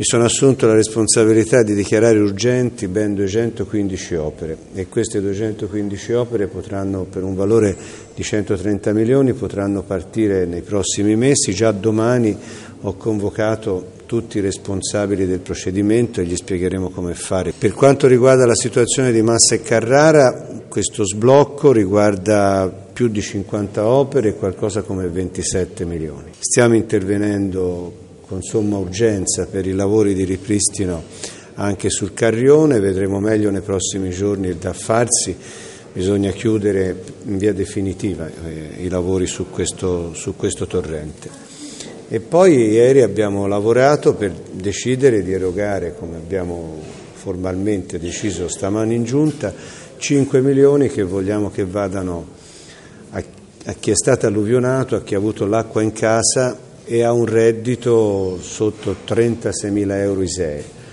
Mi sono assunto la responsabilità di dichiarare urgenti ben 215 opere e queste 215 opere potranno, per un valore di 130 milioni, potranno partire nei prossimi mesi. Già domani ho convocato tutti i responsabili del procedimento e gli spiegheremo come fare. Per quanto riguarda la situazione di Massa e Carrara, questo sblocco riguarda più di 50 opere e qualcosa come 27 milioni. Stiamo intervenendo con somma urgenza per i lavori di ripristino anche sul Carrione, vedremo meglio nei prossimi giorni il da farsi. Bisogna chiudere in via definitiva i lavori su questo torrente. E poi ieri abbiamo lavorato per decidere di erogare, come abbiamo formalmente deciso stamani in Giunta, 5 milioni che vogliamo che vadano a chi è stato alluvionato, a chi ha avuto l'acqua in casa e ha un reddito sotto 36.000 euro ISEE.